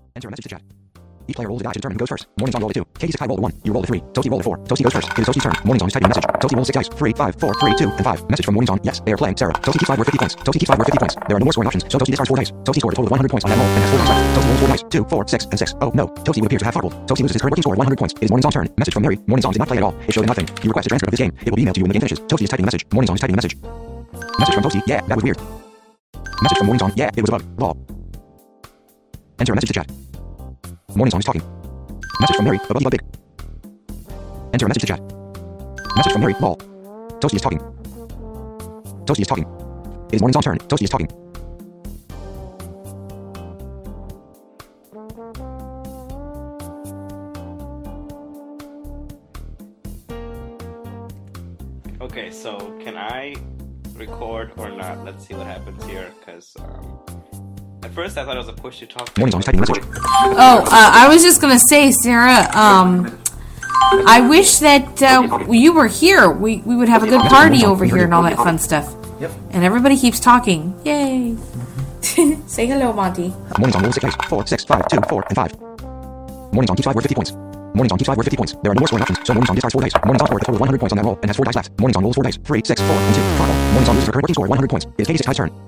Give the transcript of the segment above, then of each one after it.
Enter a message to chat. Each player rolls a die to determine who goes first. Morning's on roll a 2. Casey Sky rolled a 1. You rolled a 3. Toasty rolled a 4. Toasty goes first. It is Toasty's turn. Morning's on is typing a message. Toasty rolls 6 dice. 3, 5, 4, 3, 2, and 5. Message from Morning's on. Yes, they are playing. Sarah. Toasty keeps 5 worth 50 points. Toasty keeps 5 worth 50 points. There are no more scoring options, so Toasty discards 4 dice. Toasty scored a total of 100 points on that roll and has 4 dice left. Toasty rolls 4 dice. 2, 4, 6, and 6. Oh no. Toasty would appear to have farbled. Toasty loses his current working score of 100 points. It is Morning's on turn. Message from Mary. Morning's on did not play at all. It showed nothing. You request a transcript of this game. It will be emailed to you when the game finishes. Toasty is typing a message. Morning's on is typing a message. Message from Toasty. Yeah, that was weird. Message from Morning's on. Yeah, it was a bug. Lol. Enter a message to chat. Morning's on is talking. Message from Mary. A buggy bug big. Enter a message to chat. Message from Mary. Lol. Toasty is talking. Toasty is talking. It is Morning's on turn. Toasty is talking. Okay, so can I record or not? Let's see what happens here, because at first I thought it was a push to talk. Morning's on is typing a message. Oh, I was just gonna say, Sarah, I wish that you were here. We would have a good party over here and all that fun stuff. Yep. And everybody keeps talking. Yay. Say hello, Monty. Morning's on roll 6 dice. 4, 6, 5, 2, 4, and 5. Morning's on keeps 5 worth 50 points. Morning's on keeps 5 worth 50 points. There are no more scoring options, so Morning's on discards 4 dice. Morning's on scored a total of 100 points on that roll and has 4 dice left. Morning's on rolls 4 dice. 3, 6, 4, and 2. Farble. Morning's on loses her current working score of 100 points. It is Katie Sky's turn.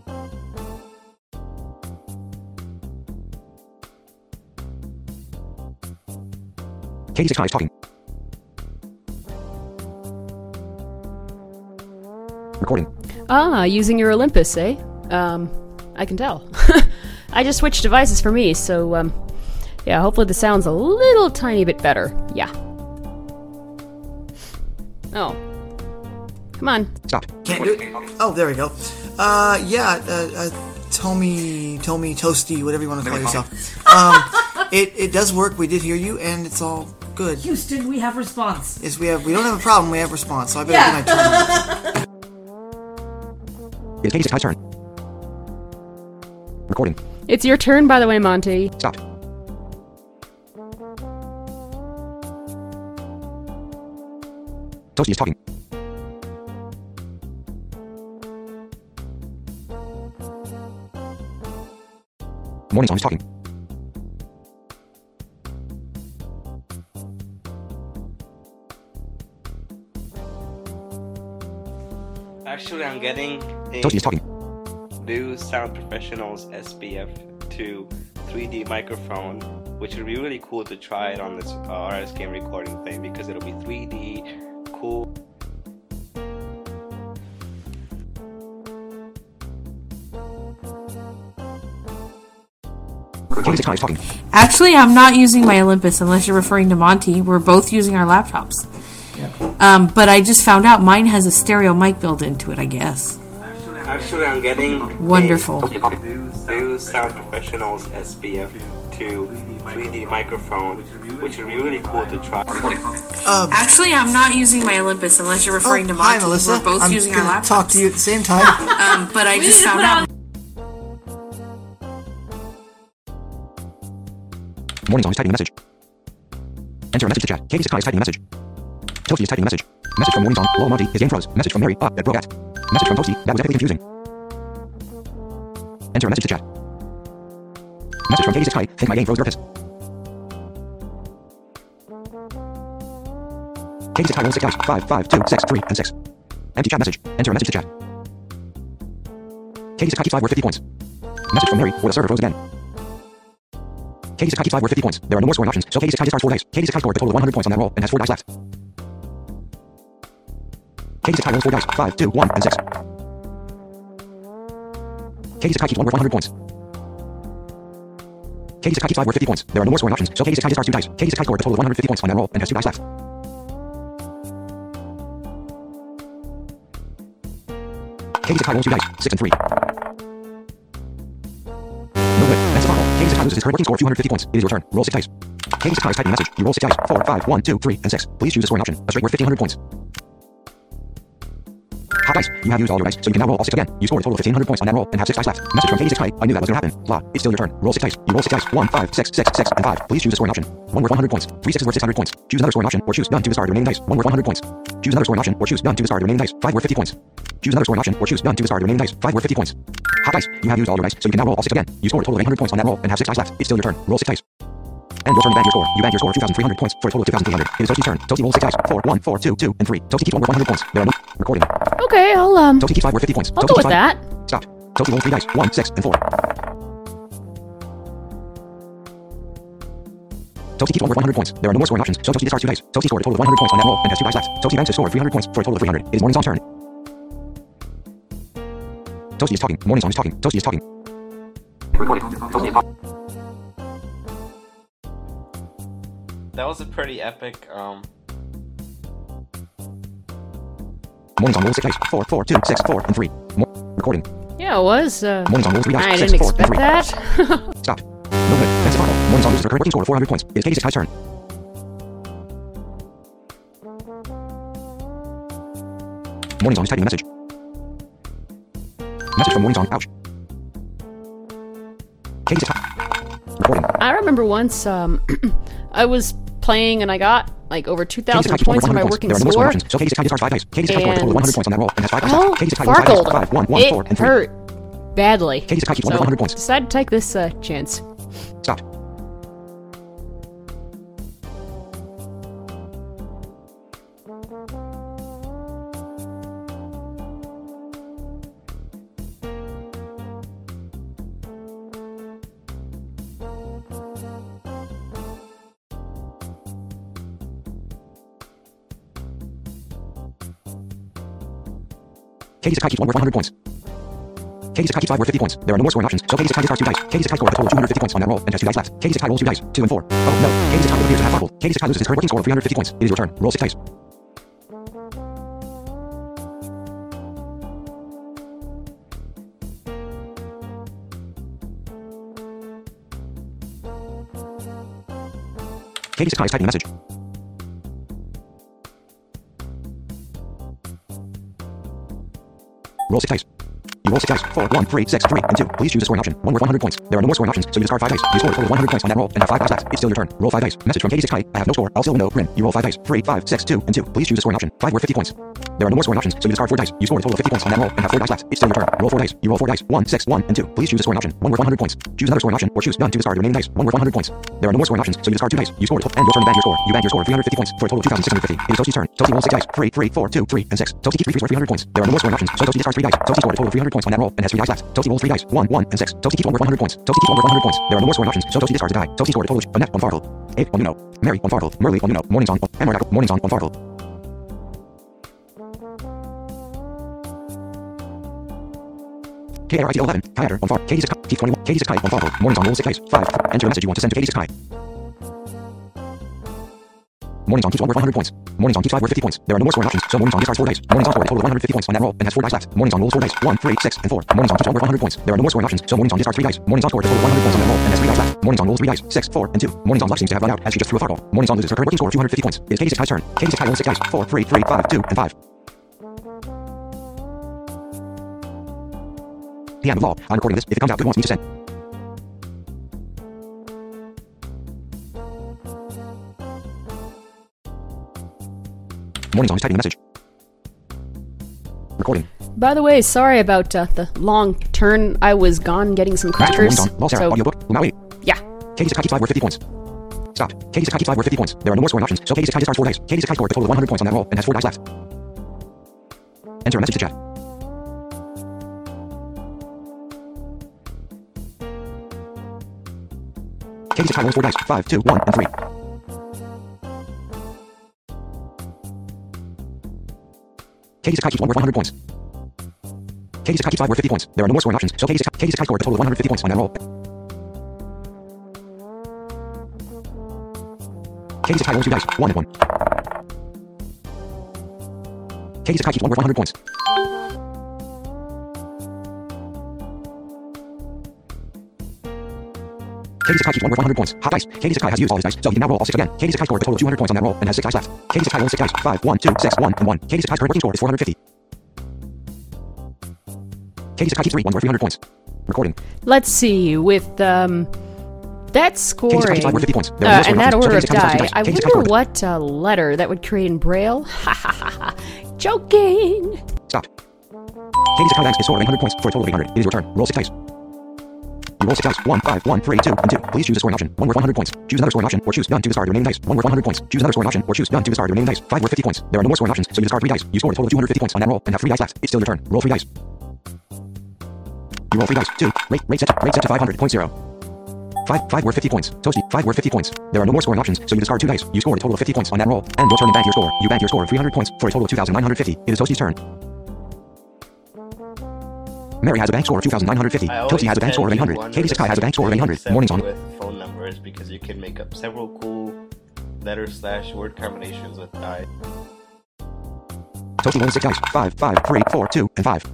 Katie Sky is talking. Recording. Ah, using your Olympus, eh? I can tell. I just switched devices for me, so, yeah, hopefully the sound's a little tiny bit better. Yeah. Oh. Come on. Stop. Can't do it. Oh, there we go. Tommy, Toasty, whatever you want to call yourself. It does work. We did hear you, and it's all good. Houston, we have response. Yes, we have. We don't have a problem. We have response. So I better do my turn. It is Katie Sky's turn. Recording. It's your turn, by the way, Monty. Stop. Toasty is talking. Morning's on is talking. Actually, I'm getting a Toasty is talking. new Sound Professionals SPF2 3D microphone, which would be really cool to try it on this RS game recording thing, because it'll be 3D, cool. Katie Sky is talking. Actually, I'm not using my Olympus unless you're referring to Monty. We're both using our laptops. But I just found out mine has a stereo mic built into it, I guess. Actually, I'm getting Wonderful. a new Sound Professionals SPF2 3D microphone, which would be really cool to try. Actually, I'm not using my Olympus unless you're referring to Monty. Hi, Melissa. We're both I'm using our gonna laptops. talk to you at the same time. But I just found out. Morning's on is typing a message. Enter a message to chat. Katie Sky is typing a message. Toasty is typing a message. Message from Morning's on. Lol Monty. His game froze. Message from Mary. That broke at. Message from Toasty. That was epically confusing. Enter a message to chat. Message from Katie Sky. Think my game froze. You're pissed. Katie Sky rolls 6 dice. 5, 5, 2, 6, 3, and 6. Empty chat message. Enter a message to chat. Katie Sky keeps 5 worth 50 points. Message from Mary. Or the server froze again. Katie Sky keeps 5 worth 50 points. There are no more scoring options, so Katie Sky discards 4 dice. Katie Sky scored a total of 100 points on that roll and has 4 dice left. Katie Sky rolls 4 dice. 5, 2, 1, and 6. Katie Sky keeps 1 worth 100 points. Katie Sky keeps 5 worth 50 points. There are no more scoring options, so Katie Sky discards 2 dice. Katie Sky scored a total of 150 points on that roll and has 2 dice left. Katie Sky rolls 2 dice. 6 and 3. No good. That's a farble. Katie Sky loses his current working score of 250 points. It is your turn. Roll 6 dice. Katie Sky is typing a message. You roll 6 dice. 4, 5, 1, 2, 3, and 6. Please choose a scoring option. A straight worth 1,500 points. Hot dice. You have used all your dice, so you can now roll all 6 again. You scored a total of 1,500 points on that roll and have 6 dice left. Message from Katie 6 Kite. I knew that was going to happen. Blah. It's still your turn. Roll 6 dice. You roll 6 dice. 1, 5, 6, 6, 6, and 5. Please choose a scoring option. 1 worth 100 points. 3 6s worth 600 points. Choose another scoring option, or choose none to discard the remaining dice. 1 worth 100 points. Choose another scoring option, or choose none to discard the remaining dice. 5 worth 50 points. Choose another scoring option, or choose none to discard the remaining dice. 5 worth 50 points. Hot dice. You have used all your dice, so you can now roll all 6 again. You scored a total of 800 points on that roll and have 6 dice left. It's still your turn. Roll 6 dice. And your turn to bank your score. You bank your score of 2,300 points for a total of 2,300. It is Toasty's turn. Toasty rolls 6 dice. 4, 1, 4, 2, 2, and 3. Toasty keeps 1 worth 100 points. There are no recording. Okay, Toasty keeps 5 worth 50 points. I'll Toasty go keeps with 5. that. Stop. Toasty rolls 3 dice. 1, 6, and 4. Toasty keeps 1 worth 100 points. There are no more scoring options, so Toasty discards 2 dice. Toasty scored a total of 100 points on that roll and has 2 dice left. Toasty banks his score of 300 points for a total of 300. It is Morning Song's turn. Toasty is talking. Morning Song is talking. Toasty is talking. Recording. Toasty is talking. That was a pretty epic. Morning Song rolls 6 dice. 4, 4, 2, 6, 4, and 3. Recording. Yeah, it was. Morning Song rolls 3 dice. I 6, didn't 4, and expect 3. that. Stop. No good. That's a final. Morning Song loses her current working score of 400 points. It is Katie 6 Kite's turn. Morning Song is typing a message. Message from Morning Song. Ouch. Katie 6 Kite. Recording. I remember once I was playing and I got like over Katie 6 2,000 Kite keeps 1 points worth on my 100 working There are no more score. scoring options, so Katie 6 Kite discards 5 dice. Katie 6 Kite scored a total of 100 points on that roll and has 5 dice left. Well, Katie 6 Kite rolls 5 dice. 5, 1, 1, 4, it and 3. hurt badly. Katie 6 Kite keeps 1 worth 100 points. Decided to take this chance. Stop. Katie 6 Kite keeps 1 worth 100 points. Katie 6 Kite keeps 5 worth 50 points. There are no more scoring options, so Katie 6 Kite discards 2 dice. Katie 6 Kite scored a total of 250 points on that roll and has 2 dice left. Katie 6 Kite rolls 2 dice. 2 and 4. Oh no. Katie 6 Kite appears to have fumbled. Katie 6 Kite loses his current working score of 350 points. It is your turn. Roll 6 dice. Katie 6 Kite is typing a message. Roll 6 dice. You roll 6 dice. 4, 1, 3, 6, 3, and 2. Please choose a scoring option. 1 worth 100 points. There are no more scoring options, so you discard 5 dice. You scored a total of 100 points on that roll and have 5 dice left. It's still your turn. Roll 5 dice. Message from Katie 6 Kite. I have no score. I'll still window. Grin. You roll 5 dice. 3, 5, 6, 2, and 2. Please choose a scoring option. 5 worth 50 points. There are no more scoring options, so you discard 4 dice. You scored a total of 50 points on that roll and have 4 dice left. It's still your turn. Roll 4 dice. You roll 4 dice. 1, 6, 1, and 2. Please choose a scoring option. 1 worth 100 points. Choose another scoring option, or choose none to discard the remaining dice. 1 worth 100 points. There are no more scoring options, so you discard 2 dice. You scored a total, and your turn to bank your score. You bank your score of 350 points for a total of 2,650. It is Toasty's turn. Toasty rolls 6 dice. 3, 3, 4, 2, 3, and 6. Toasty keeps 3 worth 300 points. There are no more scoring options, so Toasty discards 3 dice. Toasty scored a total of 300 points on that roll and has 3 dice left. Toasty rolls 3 dice. 1, 1, and 6. Toasty keeps 1 worth 100 points. Toasty keeps 1 worth 100 points. There are no more scoring options, so Toasty discards a die. Toasty scored a total of Annette on Farkle. Abe on Uno. Mary on Farkle. Merly on Uno. Morning Song on Emerald. Morning Song on Farkle. KRIT 11. Kayader on Farkle. Katie 6 Kite. Keep 21. Katie 6 Kite on Farkle. Morning Song rolls 6 dice. 5. Enter the message you want to send to Katie 6 Kite. Morning Song keeps 1 worth 100 points. Morning Song keeps 5 worth 50 points. There are no more scoring options, so Morning Song discards 4 dice. Morning Song scored a total of 150 points on that roll and has 4 dice left. Morning Song rolls 4 dice. 1, 3, 6, and 4. Morning Song keeps 1 worth 100 points. There are no more scoring options, so Morning Song discards 3 dice. Morning Song scored a total of 100 points on that roll and has 3 dice left. Morning Song rolls 3 dice. 6, 4, and 2. Morning Song's luck seems to have run out as she just threw a Farkle. Morning Song loses her current working score of 250 points. It is Katie 6 Kite's turn. Katie 6 Kite rolls 6 dice. 4, 3, 3, 5, 2, and 5. The end of law. I'm recording this. If it comes out good, wants me to send. Morning Song is typing a message. Recording. By the way, sorry about the long turn. I was gone getting some Message from crackers. Morning Song. Lol, Sarah. So, Audiobook. Umaui. yeah. Katie 6 Kite keeps 5 worth 50 points. Stop. Katie 6 Kite keeps 5 worth 50 points. There are no more scoring options, so Katie 6 Kite discards 4 dice. Katie 6 Kite scored a total of 100 points on that roll and has 4 dice left. Enter a message to chat. Katie 6 Kite rolls 4 dice. 5, 2, 1, and 3. Katie 6 Kite keeps 1 worth 100 points. Katie 6 Kite keeps 5 worth 50 points. There are no more scoring options, so Katie 6 Kite scored a total of 150 points on that roll. Katie 6 Kite rolls 2 dice. 1 and 1. Katie 6 Kite keeps 1 worth 100 points. Katie 6 Kite keeps 1 worth 100 points. Hot dice. Katie 6 Kite has used all his dice, so he can now roll all 6 again. Katie 6 Kite scored a total of 200 points on that roll and has 6 dice left. Katie 6 Kite rolls 6 dice. 5, 1, 2, 6, 1, and 1. Katie 6 Kite's current working score is 450. Katie 6 keeps 3, 1 worth 300 points. Recording. Let's see, with that Katie 6 scoring, keeps 5 worth 50 points. There are no and scoring that options, so order of Katie 6 keeps 2 die, dice. I Katie 6 keeps wonder 5 what letter that would create in Braille. Ha ha ha ha. Joking! Stopped. Katie 6 banks is score of 800 points for a total of 800. It is your turn. Roll 6 dice. You roll 6 dice. 1, 5, 1, 3, 2, and 2. Please choose a scoring option. 1 worth 100 points. Choose another scoring option, or choose none to discard your remaining dice. 1 worth 100 points. Choose another scoring option, or choose none to discard your remaining dice. 5 worth 50 points. There are no more scoring options, so you discard 3 dice. You scored a total of 250 points on that roll, and have 3 dice left. It's still your turn. Roll 3 dice. You roll 3 dice. 2. Rate set to 500. 5 worth 50 points. Toasty, 5 worth 50 points. There are no more scoring options, so you discard 2 dice. You scored a total of 50 points on that roll, and your turn and bank your score. You bank your score of 300 points for a total of 2,950. It is Toasty's turn. Mary has a bank score of 2,950. Toasty has a bank score of 800. Katie 6 has a bank score of 800. Morning's on. With phone numbers because you can make up several cool letter/word combinations with I. Toasty rolls 6 dice. 5, 5, 3, 4, 2, and 5.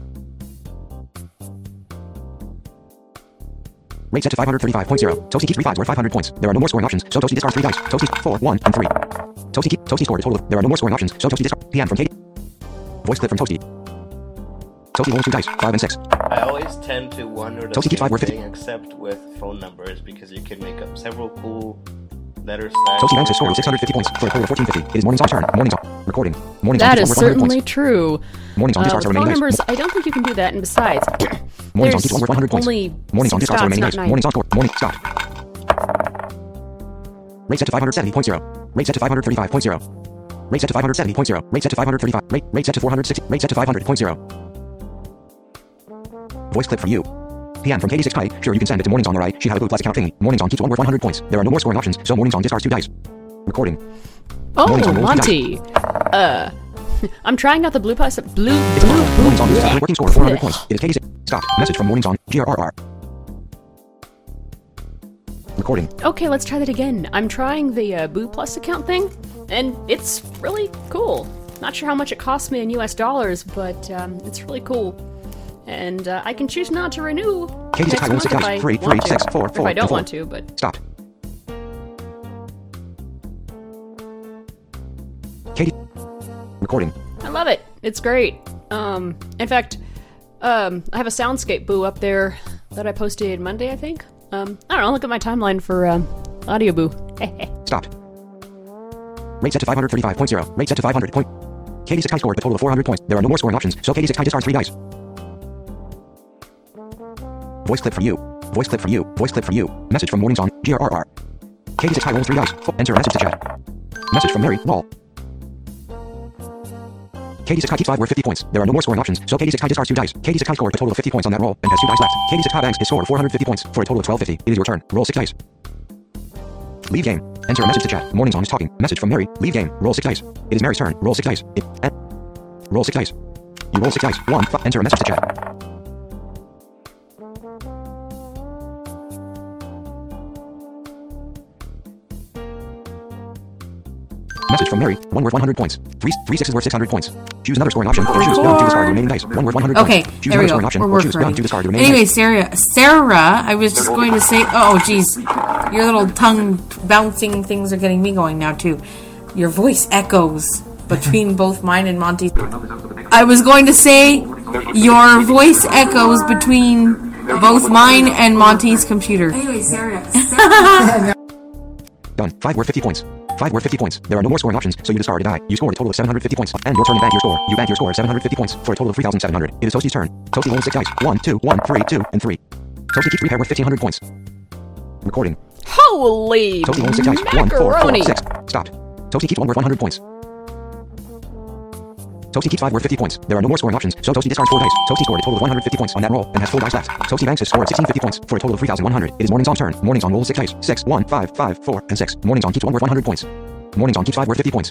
Rate set to 535.0. Toasty keeps 3 5s worth 500 points. There are no more scoring options, so Toasty discards 3 dice. Toasty 4, 1, and 3. Toasty scored a total of. There are no more scoring options, so Toasty discards. PM from Katie. Voice clip from Toasty. Toasty rolls 2 dice. 5 and 6. I always tend to wonder the Toasty keeps 5 same worth 50. thing except with phone numbers because you can make up several cool letters. Toasty banks his score of 650 points for a total of 1450. It is Morning's on turn. Morning's on. Recording. Morning's on That keeps is 1 worth 100 certainly points. true. Morning's on discards With our phone remaining numbers, dice. I don't think you can do that, and besides, Morning's on there's keeps 1 worth 100 points. only Morning's on 6 discards our dots, remaining not dice. 9. Morning's on score. Morning. Stop. Rate set to 570.0. Rate set to 535.0. Rate set to 570.0. Rate set to 535. Rate set to 460. Rate set to 500.0. Voice clip from you. PM from Katie 6 Kai. Sure, you can send it to Morning's on, alright? She had a Blue Plus account thingy. Morning's on keeps 1 worth 100 points. There are no more scoring options, so Morning's on discards 2 dice. Recording. Morning's Oh, on rolls 2 Monty. I'm trying out the Blue Plus. It's on. Morning's on loses a working score of 400 points. It is Katie 6. Stop. Message from Morning's on. GRRR. Recording. Okay, let's try that again. I'm trying the Boo Plus account thing, and it's really cool. Not sure how much it costs me in US dollars, but it's really cool. And I can choose not to renew Katie 6 next rolls month 6 if dice. I 3, want 6, to. 4, Or 4, if I don't 4. want to, but Stop. Katie. Recording. I love it. It's great. In fact, I have a Soundscape Boo up there that I posted Monday, I think. I don't know, look at my timeline for Audio Boo. Stopped. Rate set to 535.0. Rate set to 500. Katie 6 scored a total of 400 points. There are no more scoring options, so Katie 6 discards 3 dice. Voice clip from you. Voice clip from you. Voice clip from you. Message from Morning's on. GRRR. Katie 6 rolls 3 dice. Enter a message to chat. Message from Mary. Lol. Katie 6 keeps 5 worth 50 points. There are no more scoring options, so Katie 6 discards 2 dice. Katie 6 scored a total of 50 points on that roll and has 2 dice left. Katie 6 banks his score of 450 points for a total of 1250. It is your turn. Roll 6 dice. Leave game. Enter a message to chat. Morning's on is talking. Message from Mary. Leave game. Roll 6 dice. It is Mary's turn. Roll 6 dice. Roll 6 dice. You roll 6 dice. 1. Enter a message to chat. Message from Mary. 1 worth 100 points. 3 6s worth 600 points. Choose another scoring option, or choose none to discard your remaining dice. 1 worth 100 Okay, points. Choose there we another go. scoring option, We're or work choose none ready. to discard your remaining Anyway, dice. Sarah, I was just going to say, oh, geez, your little tongue bouncing things are getting me going now too. Your voice echoes between both mine and Monty's. I was going to say, your voice echoes between both mine and Monty's computer. Anyway, Sarah. Done. 5 worth 50 points. 5 worth 50 points. There are no more scoring options, so you discard a die. You scored a total of 750 points, and your turn to bank your score. You bank your score of 750 points for a total of 3,700. It is Toasty's turn. Toasty rolls 6 dice. 1, 2, 1, 3, 2, and 3. Toasty keeps 3 pair worth 1,500 points. Recording. Holy Toasty rolls 6 dice. 1, 4, 4, macaroni! 6. Stopped. Toasty keeps 1 worth 100 points. Toasty keeps 5 worth 50 points. There are no more scoring options, so Toasty discards 4 dice. Toasty scored a total of 150 points on that roll and has 4 dice left. Toasty banks his score of 1650 points for a total of 3,100. It is Morning's on turn. Morning's on rolls 6 dice. 6, 1, 5, 5, 4, and 6. Morning's on keeps 1 worth 100 points. Morning's on keeps 5 worth 50 points.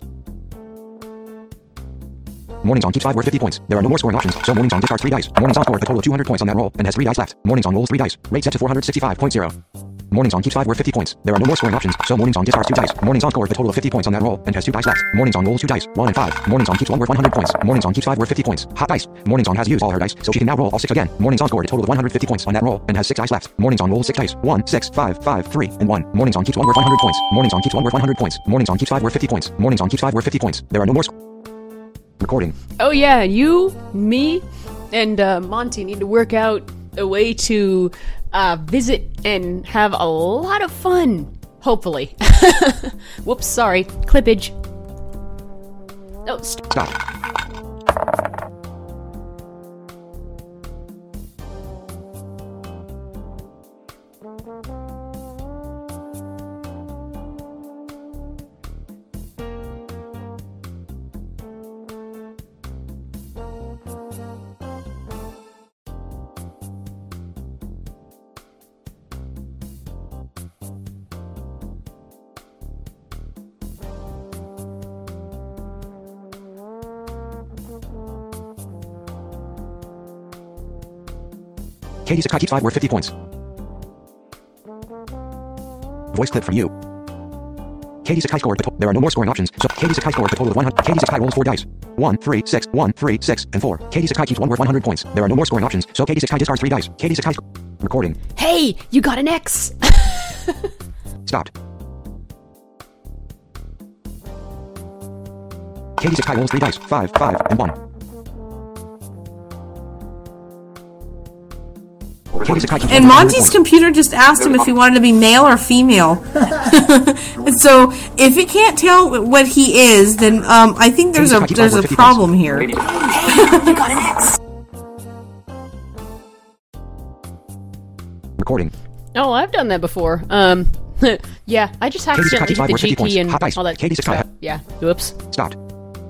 Morning's on keeps 5 worth 50 points. There are no more scoring options, so Morning's on discards 3 dice. Morning's on scored a total of 200 points on that roll and has 3 dice left. Morning's on rolls 3 dice. Rate set to 465.0. Morning's on keeps 5 worth 50 points. There are no more scoring options, so Morning's on discards 2 dice. Morning's on scored a total of 50 points on that roll and has 2 dice left. Morning's on rolls 2 dice. 1 and 5. Morning's on keeps 1 worth 100 points. Morning's on keeps 5 worth 50 points. Hot dice. Morning's on has used all her dice, so she can now roll all 6 again. Morning's on scored a total of 150 points on that roll and has 6 dice left. Morning's on rolls 6 dice. 1, 6, 5, 5, 3, and 1. Morning's on keeps 1 worth 100 points. Morning's on keeps 1 worth 100 points. Morning's on keeps 5 worth 50 points. Morning's on keeps 5 worth 50 points. There are no more Recording. Oh yeah, you, me, and Monty need to work out a way to visit and have a lot of fun. Hopefully. Whoops, sorry. Clippage. Oh, Stop. Katie Sakai keeps 5 worth 50 points. Voice clip from you. Katie Sakai scored. There are no more scoring options, so Katie Sakai scored a total of 100. Katie Sakai rolls 4 dice. 1, 3, 6, 1, 3, 6, and 4. Katie Sakai keeps 1 worth 100 points. There are no more scoring options, so Katie Sakai discards 3 dice. Katie Sakai recording. Hey, you got an X! Stopped. Katie Sakai rolls 3 dice. 5, 5, and 1. And Monty's computer just asked him if he wanted to be male or female. And so, if it can't tell what he is, then I think there's a problem here. Hey, you got an X! Recording. Oh, I've done that before. Yeah, I just accidentally hit the G key and all that stuff. Yeah, whoops. Stopped.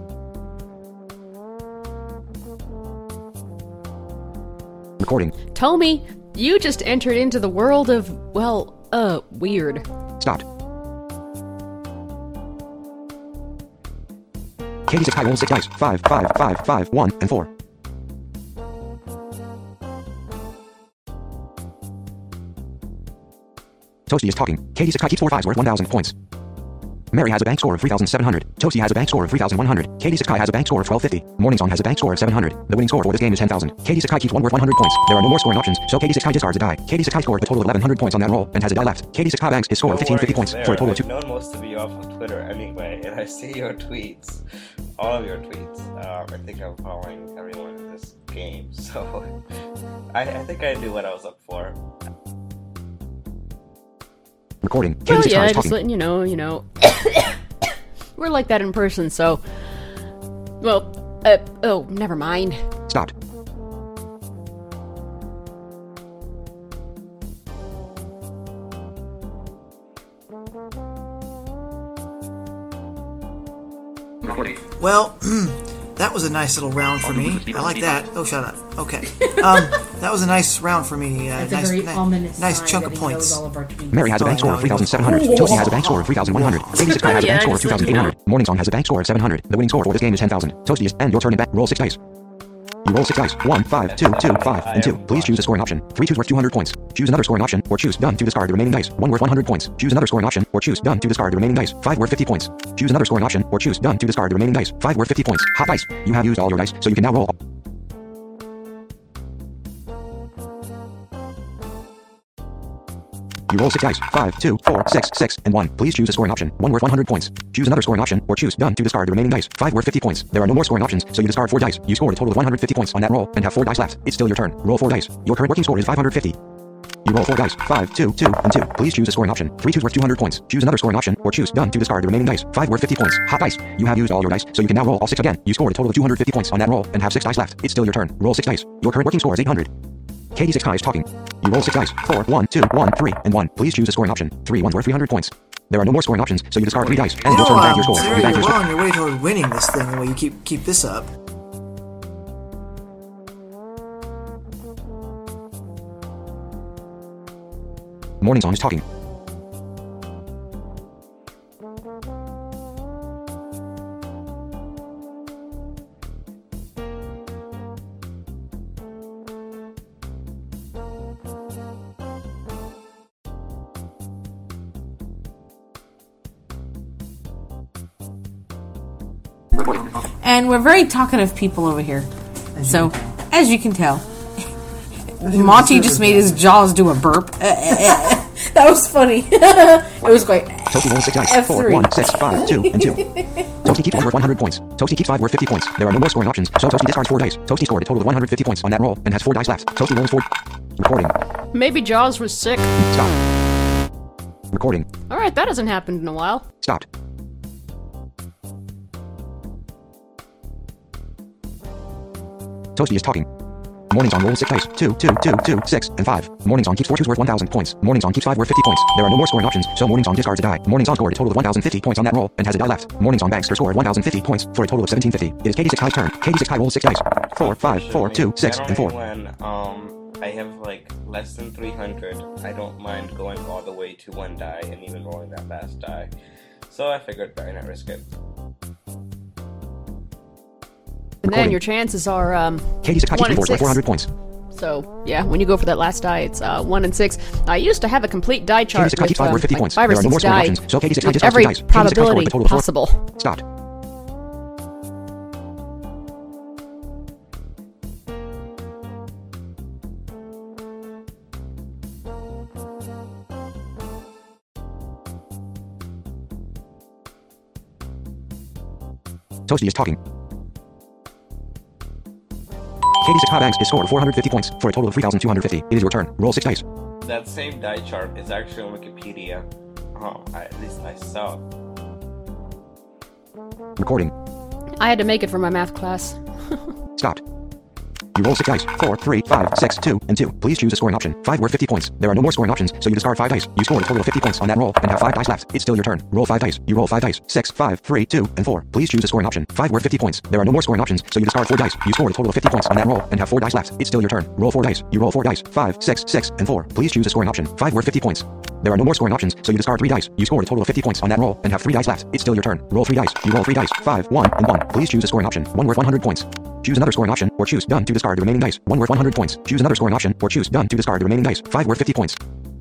Recording. Tell me, you just entered into the world of, well, weird. Stopped. Katie Sakai rolls 6 dice. 5, 5, 5, 5, 1, and 4. Toasty is talking. Katie Sakai keeps 4 5s worth 1,000 points. Mary has a bank score of 3,700. Toasty has a bank score of 3,100. Katie Sakai has a bank score of 1,250. Morning Song has a bank score of 700. The winning score for this game is 10,000. Katie Sakai keeps 1 worth 100 points. There are no more scoring options, so Katie Sakai discards a die. Katie Sakai scored a total of 1,100 points on that roll and has a die left. Katie Sakai banks his score of 1,550 points for a total of 2. I've known most of you off of Twitter anyway, and I see your tweets. All of your tweets. I think I'm following everyone in this game, so I think I knew what I was up for. Recording. Well, Katie yeah, Sakai is just talking. letting you know. We're like that in person, so... Well, oh, never mind. Stopped. Well, that was a nice little round for me. I like that. Oh, shut up. Okay. That was a nice round for me. That's nice, a very ominous nice sign chunk that of he knows points. all of our tweets. Mary has a bank score of 3,700. Toasty has a bank score of 3,100. Katie Sakai has a bank score of 2,800. Morning Song has a bank score of 700. The winning score for this game is 10,000. Toasty is, and your turn in back. Roll 6 dice. You roll 6 dice. 1, 5, 2, 2, 5, and 2. Please choose a scoring option. 3 2s worth 200 points. Choose another scoring option, or choose done to discard the remaining dice. 1 worth 100 points. Choose another scoring option, or choose done to discard the remaining dice. 5 worth 50 points. Choose another scoring option, or choose done to discard the remaining dice. 5 worth 50 points. Hot dice. You have used all your dice, so you can now roll. You roll 6 dice. 5, 2, 4, 6, 6, and 1. Please choose a scoring option. 1 worth 100 points. Choose another scoring option, or choose done to discard the remaining dice. 5 worth 50 points. There are no more scoring options, so you discard 4 dice. You scored a total of 150 points on that roll, and have 4 dice left. It's still your turn. Roll 4 dice. Your current working score is 550. You roll 4 dice. 5, 2, 2, and 2. Please choose a scoring option. 3 2s worth 200 points. Choose another scoring option, or choose done to discard the remaining dice. 5 worth 50 points. Hot dice. You have used all your dice, so you can now roll all 6 again. You scored a total of 250 points on that roll, and have 6 dice left. It's still your turn. Roll 6 dice. Your current working score is 800. Katie Sakai is talking. You roll 6 dice. 4, 1, 2, 1, 3, and 1. Please choose a scoring option. 3 1s worth 300 points. There are no more scoring options, so you discard 3 dice, and your turn back your score. Sarah, You back you're your well score. on your way toward winning this thing the way you keep this up. Morning Song is talking. And we're very talkative people over here. So, as you can tell, Monty just made his jaws do a burp. That That was funny. It was great. Toasty rolls 6 dice. 4, F3. 1, 6, 5, 2, and 2. Toasty keeps 1 worth 100 points. Toasty keeps 5 worth 50 points. There are no more scoring options, so Toasty discards 4 dice. Toasty scored a total of 150 points on that roll and has 4 dice left. Toasty rolls 4. Recording. Maybe Jaws was sick. Stop. Recording. Alright, that hasn't happened in a while. Stopped. Toasty is talking. Mornings on rolls 6 dice. 2, 2, 2, 2, 6, and 5. Mornings on keeps 4 twos worth 1,000 points. Mornings on keeps 5 worth 50 points. There are no more scoring options, so Mornings on discards a die. Mornings on scored a total of 1,050 points on that roll and has a die left. Mornings on bagster scored 1,050 points for a total of 1,750. It is Katie 6 High's turn. Katie 6 High rolls 6 dice. 4, 5, 4, 2, 6, and 4. When I have like less than 300, I don't mind going all the way to 1 die and even rolling that last die. So I figured better not risk it. And then your chances are Katie 6 High 1 keeps and 4 worth 6. 400 points. So, yeah, when you go for that last die, it's 1 and 6. I used to have a complete die chart Katie 6 High keeps 5 worth 50 with points. 5 or There are no 6 more scoring die options, so Katie 6 High with discards 2 every dice. Katie 6 High scored probability a total of 4. possible. Stopped. Toasty is talking. Katie 6 High bags is scored 450 points for a total of 3,250. It is your turn. Roll 6 dice. That same die chart is actually on Wikipedia. At least I saw it. Recording. I had to make it for my math class. Stopped. You roll 6 dice. 4, 3, 5, 6, 2, and 2. Please choose a scoring option. 5 worth 50 points. There are no more scoring options, so you discard 5 dice. You scored a total of 50 points on that roll and have 5 dice left. It's still your turn. Roll 5 dice. You roll 5 dice. 6, 5, 3, 2, and 4. Please choose a scoring option. 5 worth 50 points. There are no more scoring options, so you discard 4 dice. You scored a total of 50 points on that roll and have 4 dice left. It's still your turn. Roll 4 dice. You roll 4 dice. 5, 6, 6, and 4. Please choose a scoring option. 5 worth 50 points. There are no more scoring options, so you discard 3 dice. You scored a total of 50 points on that roll and have 3 dice left. It's still your turn. Roll 3 dice. You roll 3 dice. 5, 1, and 1. Please choose a scoring option. 1 worth 100 points. Choose another scoring option, or choose done to discard the remaining dice. 1 worth 100 points. Choose another scoring option, or choose done to discard the remaining dice. 5 worth 50 points.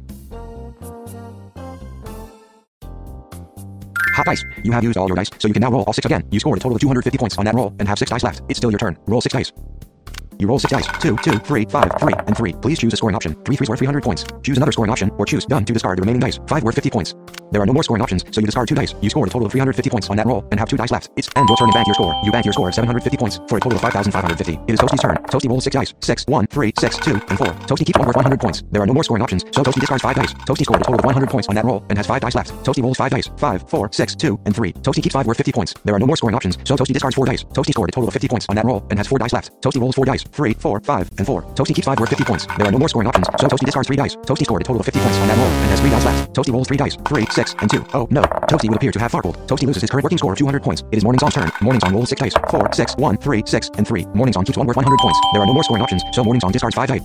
Hot dice. You have used all your dice, so you can now roll all 6 again. You scored a total of 250 points on that roll and have 6 dice left. It's still your turn. Roll 6 dice. You roll 6 dice. 2, 2, 3, 5, 3, and 3. Please choose a scoring option. 3 threes worth 300 points. Choose another scoring option, or choose done to discard the remaining dice. 5 worth 50 points. There are no more scoring options, so you discard 2 dice. You scored a total of 350 points on that roll and have 2 dice left. It's end your turn and bank your score. You bank your score of 750 points for a total of 5,550. It is Toasty's turn. Toasty rolls 6 dice. 6, 1, 3, 6, 2, and 4. Toasty keeps 1 worth 100 points. There are no more scoring options, so Toasty discards 5 dice. Toasty scored a total of 100 points on that roll and has 5 dice left. Toasty rolls 5 dice. 5, 4, 6, 2, and 3. Toasty keeps 5 worth 50 points. There are no more scoring options, so Toasty discards 4 dice. Toasty scored a total of 50 points on that roll and has 4 dice left. Toasty rolls 4 dice. 3, 4, 5, and 4. Toasty keeps 5 worth 50 points. There are no more scoring options, so Toasty discards 3 dice. Toasty scored a total of 50 points on that roll and has 3 dice left. Toasty rolls 3 dice. 3, 6, and 2. Oh no. Toasty would appear to have farkled. Toasty loses his current working score of 200 points. It is Morning's on turn. Morning's on rolls 6 dice. 4, 6, 1, 3, 6, and 3. Morning's on keeps 1 worth 100 points. There are no more scoring options, so Morning's on discards 5 dice.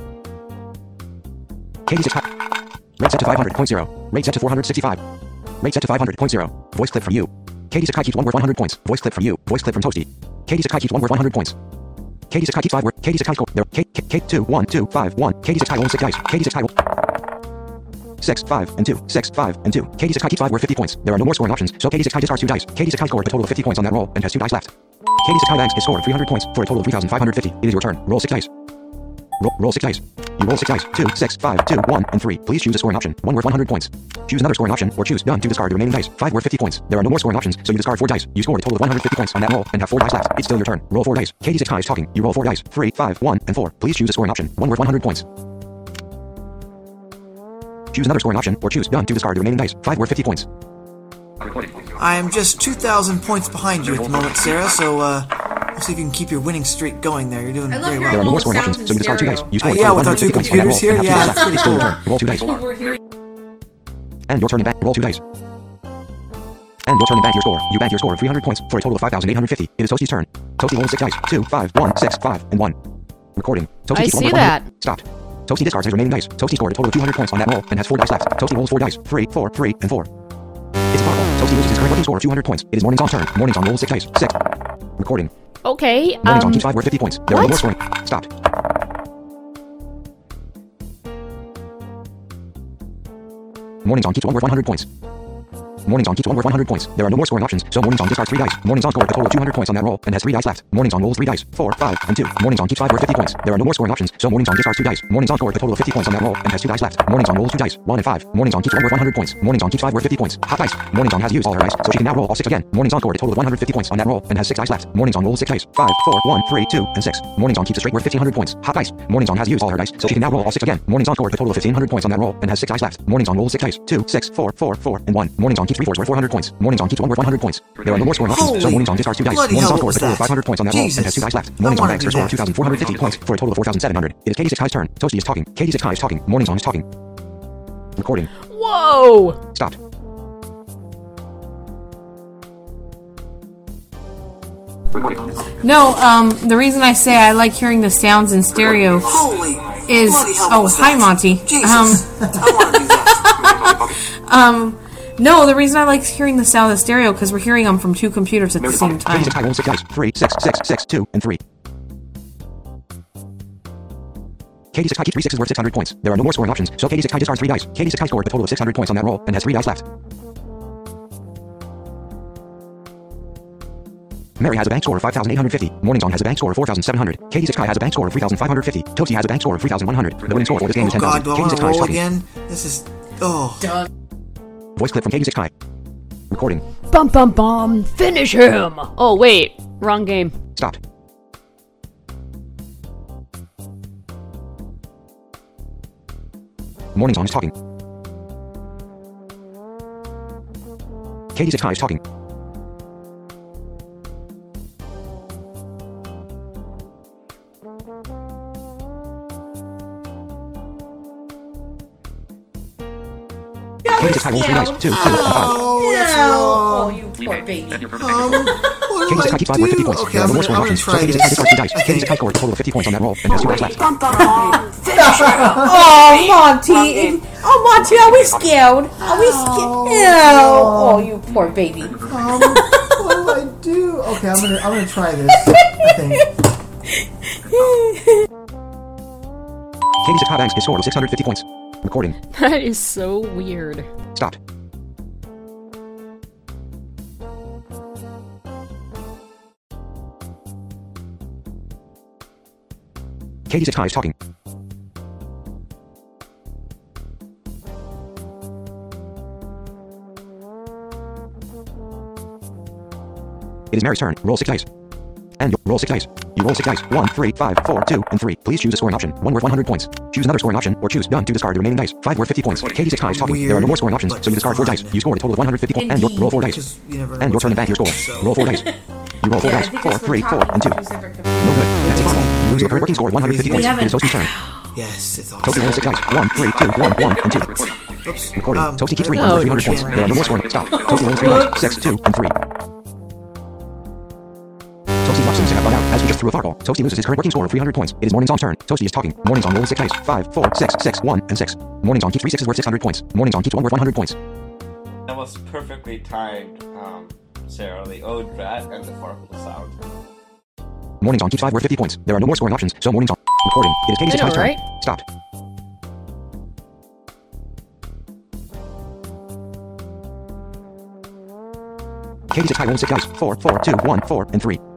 Katie 6 high. Rate set to 500.0. Rate set to 465. Rate set to 500.0. Voice clip from you. Katie 6 high keeps 1 worth 100 points. Voice clip from you. Voice clip from Toasty. Katie 6 high keeps 1 worth 100 points. Katie 6 high keeps 5 worth. Katie 6 high score. There. K 2 1 2 5 1. Katie 6 high rolls 6 dice. Katie 6 high roll 6 5 and 2. 6 5 and 2. Katie 6 high keeps 5 worth 50 points. There are no more scoring options, so Katie 6 high discards 2 dice. Katie 6 high scored a total of 50 points on that roll and has 2 dice left. Katie 6 high bags is scored 300 points for a total of 3,550. It is your turn. Roll 6 dice. Roll 6 dice. You roll 6 dice. 2, 6, 5, 2, 1, and 3. Please choose a scoring option. 1 worth 100 points. Choose another scoring option, or choose done to discard the remaining dice. 5 worth 50 points. There are no more scoring options, so you discard 4 dice. You scored a total of 150 points on that roll and have 4 dice left. It's still your turn. Roll 4 dice. Katie 6 high is talking. You roll 4 dice. 3, 5, 1, and 4. Please choose a scoring option. 1 worth 100 points. Choose another scoring option, or choose done to discard the remaining dice. 5 worth 50 points. I am just 2,000 points behind you at the moment, Sarah, so, let's see if you can keep your winning streak going there. You're doing very well. There are no more scoring options, so you discard 2 dice. You scored a Yeah, total of with our 2 150 points on that roll computers here, and have 2 yeah, dice that's left. pretty It's still your cool. turn. Roll 2 dice. And your turn and back. Roll 2 dice. And your turn and bank your score. You bank your score of 300 points for a total of 5,850. It is Toasty's turn. Toasty rolls 6 dice. 2, 5, 1, 6, 5, and 1. Recording. Toasty I keeps 1 see worth 100. that. Stopped. Toasty discards his remaining dice. Toasty scored a total of 200 points on that roll and has 4 dice left. Toasty rolls 4 dice. 3, 4, 3, and 4. It's a farkle. Toasty loses his current working score of 200 points. It is Morning's on turn. Morning's on rolls 6 dice. 6. Recording. Okay, Morning's on keeps 5 worth 50 points. There are no more what? scoring. Stopped. Morning's on keeps 1 worth 100 points. Morning's on keeps one worth 100 points. There are no more scoring options, so Morning's on discards 3 dice. Morning's on scored a total of 200 points on that roll and has 3 dice left. Morning's on rolls 3 dice, 4, 5, and 2. Morning's on keeps 5 worth 50 points. There are no more scoring options, so Morning's on discards 2 dice. Morning's on scored a total of 50 points on that roll and has 2 dice left. Morning's on rolls 2 dice, 1 and 5. Morning's on keeps 1 worth 100 points. Morning's on keeps 5 worth 50 points. Hot dice. Morning's on has used all her dice, so she can now roll all 6 again. Morning's on scored a total of 150 points on that roll and has 6 dice left. Morning's on rolls 6 dice, 5, 4, 1, 3, 2, and 6. Morning's on keeps a straight worth 1500 points. Hot dice. Morning's on has used all her dice, so she can now roll all 6 again. Morning's on scored a total of 1500 points on that roll and has 6 dice left. Morning's on rolls 6 dice, 2, 6, 4, 4, 4, and 1. Morning's on keeps 3 fours worth 400 points. Morning's on keeps 1 worth 100 points. There are no more scoring options, so Morning's on discards 2 dice. bloody Morning's hell, on what scored a was total of that? 500 points on that roll and has Jesus. 2 dice left. I Morning's on wanna banks do her score of that. 2450 points for a total of 4700. It is Katie 6 High's turn. Toasty is talking. Katie 6 High is talking. Morning's on is talking. Recording. Whoa! Stopped. No, the reason I say I like hearing the sounds in stereo Holy is... bloody hell, Oh, what was hi, that? Monty. Jesus. I want to do that. No, the reason I like hearing the sound of stereo because we're hearing them from 2 computers at the same time. Katie 6 High rolls 6 dice. 3, 6, 6, 6, 2, and 3. Katie 6 High keeps 3 sixes worth 600 points. There are no more scoring options, so Katie 6 High discards 3 dice. Katie 6 High scored a total of 600 points on that roll and has 3 dice left. Mary has a bank score of 5,850. Morning's on has a bank score of 4,700. Katie 6 High has a bank score of 3,550. Toasty has a bank score of 3,100. The winning score for this game Oh is 10,000. God, do I Katie want 6 to High is roll talking. again? This is... Oh. Voice clip from Katie 6 High. Recording. Bum bum bum! Finish him! Oh wait, wrong game. Stopped. Morning's on is talking. Katie 6 High is talking. Katie 6 High rolls 3 dice. 2, 2, and 5. Oh, you poor baby. What Katie do 6 High I keeps 5 worth 50 do? points. Okay, There are I'm no more gonna scoring options, so try Katie 6 this. High discards 2 dice. I Katie 6 High think. scored a total of 50 points on that roll and has 2 dice left. Oh, Monty. Oh, Monty, are we scared? Are we scared? Oh, you poor baby. What do I do? Okay, I'm gonna try this. I think. Katie 6 High banks his score of 650 points. Recording. That is so weird. Stopped. Katie 6 High is talking. It is Mary's turn. Roll 6 dice. And you roll 6 dice. You roll 6 dice. 1, 3, 5, 4, 2, and 3. Please choose a scoring option. 1 worth 100 points. Choose another scoring option, or choose done to discard the remaining dice. 5 worth 50 points. Katie 6 High is talking. Weird, There are no more scoring options, but so you discard 4 dice. fun. You scored a total of 150 points. And you roll 4 dice. Because you never know And your what's turn to bank your score. gonna happen, so- Roll 4 dice. You roll 4 dice. 4, 3, 4, and 2. No good. That's impossible. You lose your current working score of 150 points. It is Toasty's turn. Yes, it's Toasty awesome. rolls 6 dice. 1, 3, 2, 1, 1, and 2. Oops. Recording. Toasty keeps 3 Oh, 300 points. There are no more scoring. Stop. Toasty rolls 3 dice. 6, 2, and 3. Toasty watches himself run out as we just threw a fireball. Toasty loses his current working score of 300 points. It is Morning's on turn. Toasty is talking. Morning's on rolls 6 dice. 5, 4, 6, 6, 1, and 6. Morning's on keeps 3 sixes worth 600 points. Morning's on keeps 1 worth 100 points. That was perfectly timed, Sarah. The ode rat and the farkle sound. Morning's on keeps 5 worth 50 points. There are no more scoring options, so Morning's on. Recording. It is Katie 6 I know, High's turn. right? Stopped. Katie 6 High rolls 6 dice. 4, 4, 2, 1, 4, and 3.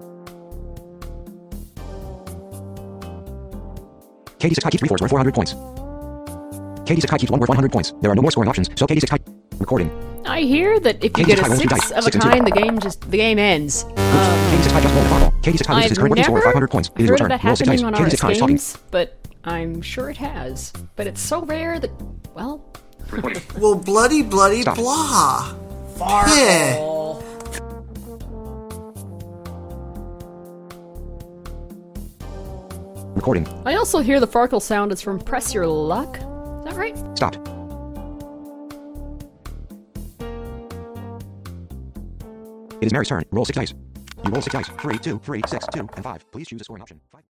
Katie 6 High keeps 3 fours worth 400 points. Katie 6 High keeps 1 worth 100 points. There are no more scoring options, so Katie 6 High. Recording. I hear that if you Katie get 6 High a rolls 2 6 dice. of a 6 and 2. kind, the game ends. Katie 6 High just rolled a fireball. Katie 6 High loses I've his current working score of never 500 points. It is your heard of turn. that Roll 6 dice. happening on Katie 6 High is RS talking. games, but I'm sure it has. But it's so rare that, well, Well, bloody Stop. blah. Yeah. Recording. I also hear the Farkle sound is from Press Your Luck. Is that right? Stopped. It is Mary's turn. Roll 6 dice. You roll 6 dice. 3, 2, 3, 6, 2, and 5. Please choose a scoring option. 5.